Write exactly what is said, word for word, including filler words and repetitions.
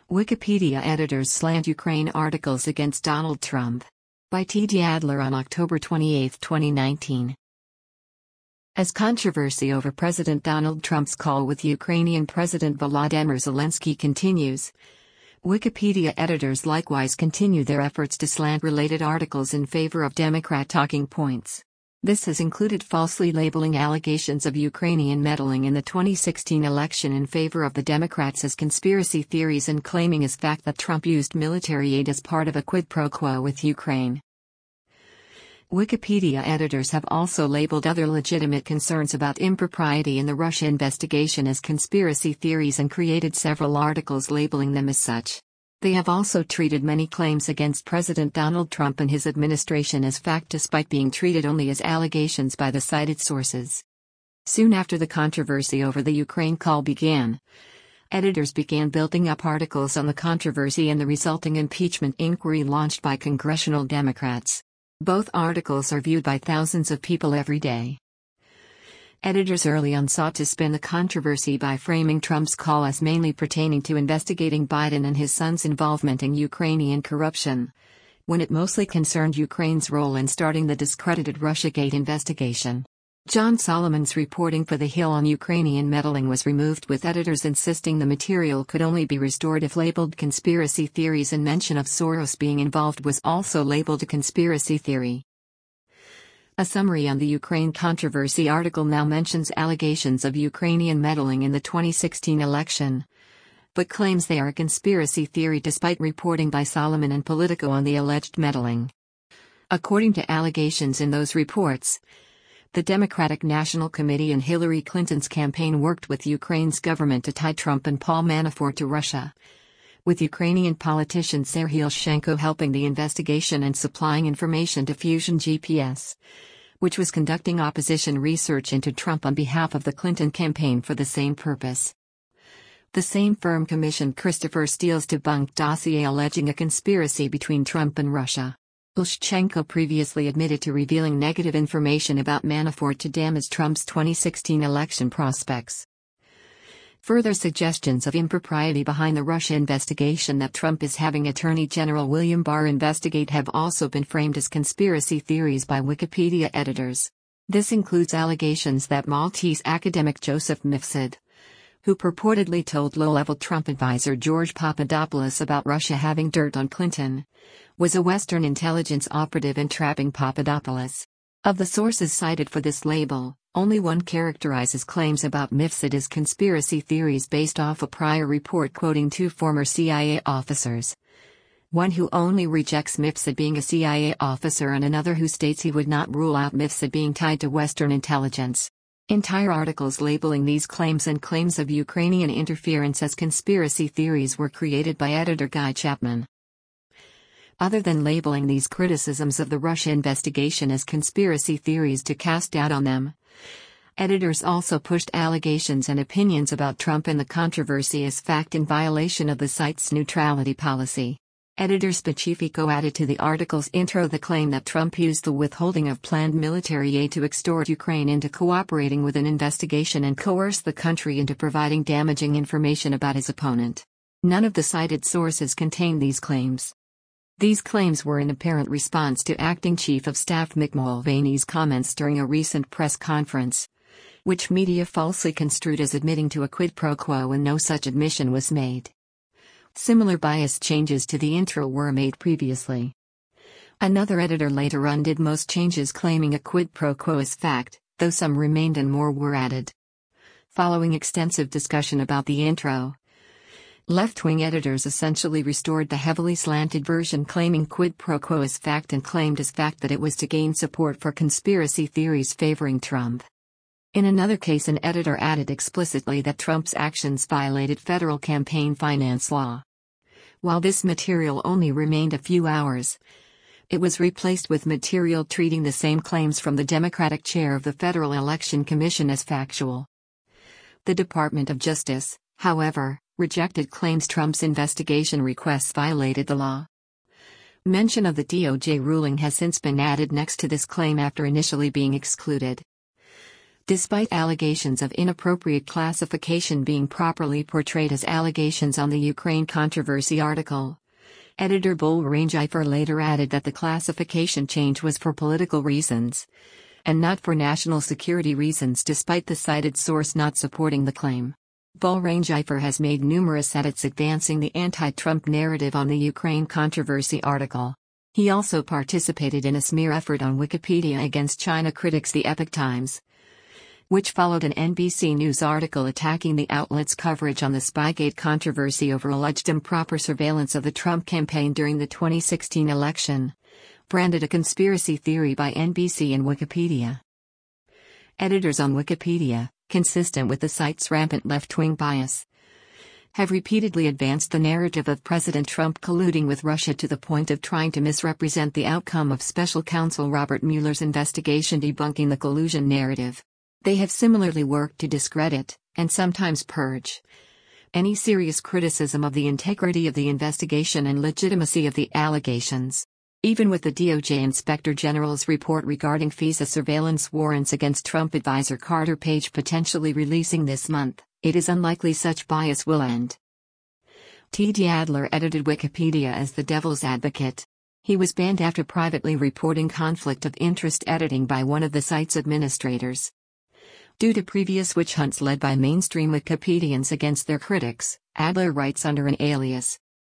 Wikipedia editors slant Ukraine articles against Donald Trump. By T J Adler on October twenty-eighth, twenty nineteen. As controversy over President Donald Trump's call with Ukrainian President Volodymyr Zelensky continues, Wikipedia editors likewise continue their efforts to slant related articles in favor of Democrat talking points. This has included falsely labeling allegations of Ukrainian meddling in the twenty sixteen election in favor of the Democrats as conspiracy theories and claiming as fact that Trump used military aid as part of a quid pro quo with Ukraine. Wikipedia editors have also labeled other legitimate concerns about impropriety in the Russia investigation as conspiracy theories and created several articles labeling them as such. They have also treated many claims against President Donald Trump and his administration as fact despite being treated only as allegations by the cited sources. Soon after the controversy over the Ukraine call began, editors began building up articles on the controversy and the resulting impeachment inquiry launched by congressional Democrats. Both articles are viewed by thousands of people every day. Editors early on sought to spin the controversy by framing Trump's call as mainly pertaining to investigating Biden and his son's involvement in Ukrainian corruption, when it mostly concerned Ukraine's role in starting the discredited Russiagate investigation. John Solomon's reporting for The Hill on Ukrainian meddling was removed, with editors insisting the material could only be restored if labeled conspiracy theories, and mention of Soros being involved was also labeled a conspiracy theory. A summary on the Ukraine controversy article now mentions allegations of Ukrainian meddling in the twenty sixteen election, but claims they are a conspiracy theory despite reporting by Solomon and Politico on the alleged meddling. According to allegations in those reports, the Democratic National Committee and Hillary Clinton's campaign worked with Ukraine's government to tie Trump and Paul Manafort to Russia, with Ukrainian politician Serhiy Leshchenko helping the investigation and supplying information to Fusion G P S, which was conducting opposition research into Trump on behalf of the Clinton campaign for the same purpose. The same firm commissioned Christopher Steele's debunked dossier alleging a conspiracy between Trump and Russia. Leshchenko previously admitted to revealing negative information about Manafort to damage Trump's twenty sixteen election prospects. Further suggestions of impropriety behind the Russia investigation that Trump is having Attorney General William Barr investigate have also been framed as conspiracy theories by Wikipedia editors. This includes allegations that Maltese academic Joseph Mifsud, who purportedly told low-level Trump advisor George Papadopoulos about Russia having dirt on Clinton, was a Western intelligence operative entrapping Papadopoulos. Of the sources cited for this label, only one characterizes claims about Mifsud as conspiracy theories based off a prior report quoting two former C I A officers. One who only rejects Mifsud being a C I A officer and another who states he would not rule out Mifsud being tied to Western intelligence. Entire articles labeling these claims and claims of Ukrainian interference as conspiracy theories were created by editor Guy Chapman. Other than labeling these criticisms of the Russia investigation as conspiracy theories to cast doubt on them, editors also pushed allegations and opinions about Trump and the controversy as fact in violation of the site's neutrality policy. Editor Specifico added to the article's intro the claim that Trump used the withholding of planned military aid to extort Ukraine into cooperating with an investigation and coerce the country into providing damaging information about his opponent. None of the cited sources contain these claims. These claims were in apparent response to Acting Chief of Staff Mick Mulvaney's comments during a recent press conference, which media falsely construed as admitting to a quid pro quo when no such admission was made. Similar biased changes to the intro were made previously. Another editor later undid most changes claiming a quid pro quo as fact, though some remained and more were added. Following extensive discussion about the intro, left-wing editors essentially restored the heavily slanted version claiming quid pro quo as fact and claimed as fact that it was to gain support for conspiracy theories favoring Trump. In another case, an editor added explicitly that Trump's actions violated federal campaign finance law. While this material only remained a few hours, it was replaced with material treating the same claims from the Democratic chair of the Federal Election Commission as factual. The Department of Justice, however, rejected claims Trump's investigation requests violated the law. Mention of the D O J ruling has since been added next to this claim after initially being excluded. Despite allegations of inappropriate classification being properly portrayed as allegations on the Ukraine controversy article, editor Bull Rangeifer later added that the classification change was for political reasons and not for national security reasons, despite the cited source not supporting the claim. Bull Rangeifer has made numerous edits advancing the anti-Trump narrative on the Ukraine controversy article. He also participated in a smear effort on Wikipedia against China critics the Epoch Times, which followed an N B C News article attacking the outlet's coverage on the Spygate controversy over alleged improper surveillance of the Trump campaign during the twenty sixteen election, branded a conspiracy theory by N B C and Wikipedia. Editors on Wikipedia, consistent with the site's rampant left-wing bias, have repeatedly advanced the narrative of President Trump colluding with Russia to the point of trying to misrepresent the outcome of Special Counsel Robert Mueller's investigation debunking the collusion narrative. They have similarly worked to discredit, and sometimes purge, any serious criticism of the integrity of the investigation and legitimacy of the allegations. Even with the D O J Inspector General's report regarding FISA surveillance warrants against Trump advisor Carter Page potentially releasing this month, it is unlikely such bias will end. T D Adler edited Wikipedia as the devil's advocate. He was banned after privately reporting conflict of interest editing by one of the site's administrators. Due to previous witch hunts led by mainstream Wikipedians against their critics, Adler writes under an alias,